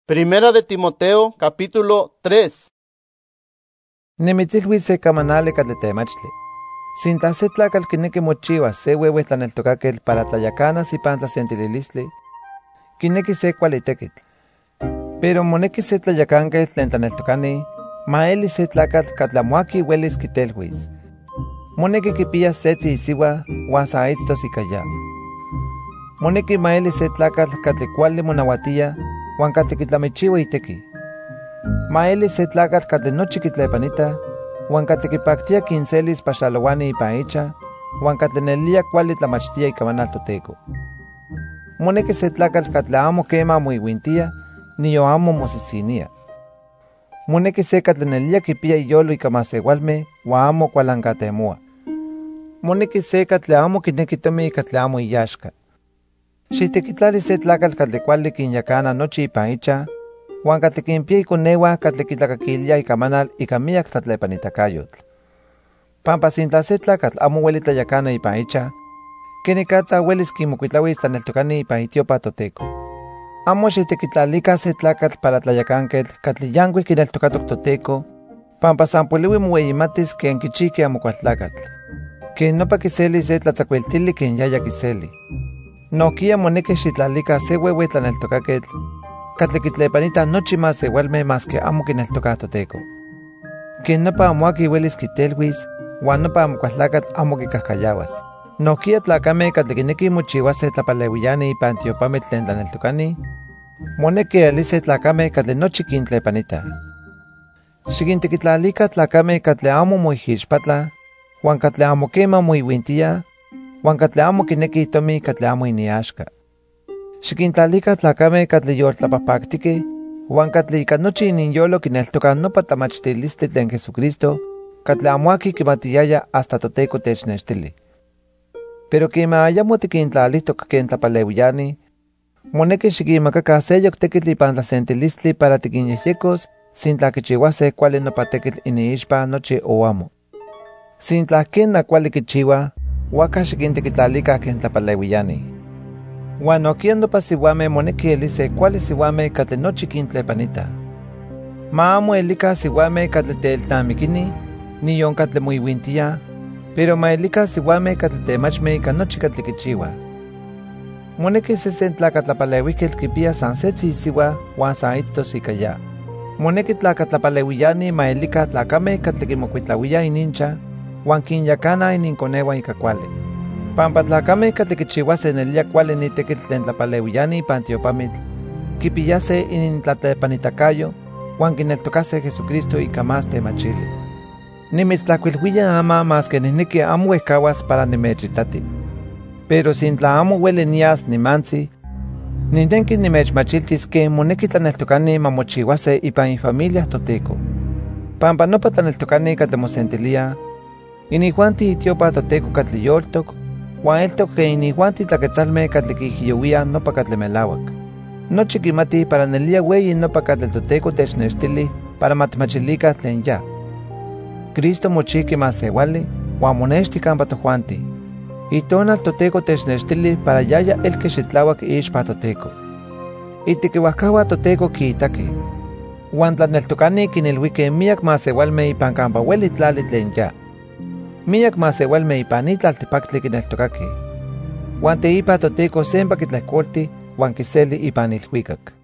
Primera de Timoteo, capítulo 3. Nimitzilhuis se camanale catletemachtle. Sinta se tlacatl quinequi mochiuas se ueueh tlaneltocaquel para tlayacanas ipan tlasentililistli, quinequi se cuali tequitl. Pero monequi se tlayacanquel tlen tlaneltocani, maeli se tlacatl catlamuaki uelis quitelhuis. Monequi quipiyas setzi isiua uan sa itztos icaya. Monequi maeli se tlacatl catli cuali monauatia uan catli quitlamichiua iteki. Maeli se tlacatl catli nochi quitlepanita, uan catli quipactia quinselis paxalouani ipan icha, uan catli nelia cuali tlamachtia icamanal toTeco. Monequi se tlacatl catli amo quema moiuintia, niyo amo mosisinia. Monequi se catli nelia quipia iyolo ica maseualmeh uan amo cualancatemoa. Monequi se catli amo quinequi tomi catli amo iyaxca. Xitequitlali se tlacatl catli cuali quinyacana nochi ipan icha, uan catli quinpia iconeua catli quitlacaquilia icamanal ica miac tlatlepanitacayotl. Pampa sintla se tlacatl amo ueli tlayacana ipan icha, quenicatza uelis quimocuitlauis tlaneltocani ipan itiopa toTeco. Amo xitequitlalica se tlacatl para tlayacanquetl catli yancuic quineltocatoc toTeco, pampa san poliui moueyimatis quen quichiqui amocualtlacatl, quen nopa quiseli se tlatzacuiltili quen yaya quiseli. Noquia monequi xitlalica se ueueh tlaneltocaquetl catli quitlepanita nochi maseualmeh mas que amo quineltocah toTeco. Quen nopa amoaki uelis quitelhuis, uan nopa amocualtlacatl amo quicahcayauas. Noquia tlacameh catli quinequi mochiuase tlapaleuiyani ipan tiopamitl tlen tlaneltocani, monequi elise tlacameh catli nochi quintlepanita. Xiquintequitlalica tlacameh catli amo moijixpatlah, uan catli amo quema moiuintia, uan catli amo quinequi tomi catli amo iniaxca. Xiquintlalica tlacameh catli yoltlapahpactiqueh, uan catli ica nochi ininyolo quineltocah nopa tlamachtilistli tlen Jesucristo, catli amoaki quimatiaya hasta toTeco technextili. Pero quema ayamo tiquintlalihtoc quen tlapaleuiyani, monequi xiquinmacaca seyoc tequitl ipan tlasentilistli para tiquinyehyecos sintla quichiuase cuali nopa tequitl iniixpa nochi o amo. Sintla quena cuali quichiua, huaca xiquintequitlalica quen tlapaleuiyani. Uan noquia nopa siuameh monequi elise cuali siuameh catli nochi quintlepanita. Ma amo elica siuameh catli teeltnamiquini, niyon catli moiuintia, pero ma elica siuameh catli temachmeh ica nochi catli quichiua. Monequi sesen tlacatlapaleuiquetl quipia san setzi isiua uan san itztos icaya. Monequi tlacatlapaleuiyani ma elica tlacameh catli quimocuitlauia inincha, uan quinyacana ininconeua ica cuali. Pampa tlacameh catli quichiuase nelia cuali ni tequitl tlen tlapaleuiyani ipan tiopamitl, quipiyase inintlatlepanitacayo, uan quineltocase Jesucristo ica más temachili. Nimitztlahcuiluia ama mas que nihnequi amo uehcahuas para nimechitati. Pero sintla amo ueli nias nimantzi, ninenqui nimechmachiltis que monequi tlaneltocani ma mochiuase ipan ifamilia toTeco. Pampa nopa tlaneltocani catli mosentilia, inihuanti itiopa toTeco catli yoltoc, uan eltoc que inihuanti tlaquetzalmeh catli quihiyouiah nopa catli melauac. Nochi quimati para nelia ueyi nopa catli toTeco technextili para matmachilica tlen ya. Cristo mochiqui maseuali, uan monexti campa tojuanti. Itonal toTeco technextili para yaya elque xitlauac ixpa toTeco. Itequiuahcaua toTeco quiitaque. Uan tlaneltocani quinilhuique miac maseualmeh ipan campa ueli tlali tlen ya. Miac maseualmeh ipan itlaltipactli quineltocaque. Uan teipa toTeco sempa quitlehcolti uan quiseli ipan ilhuicac.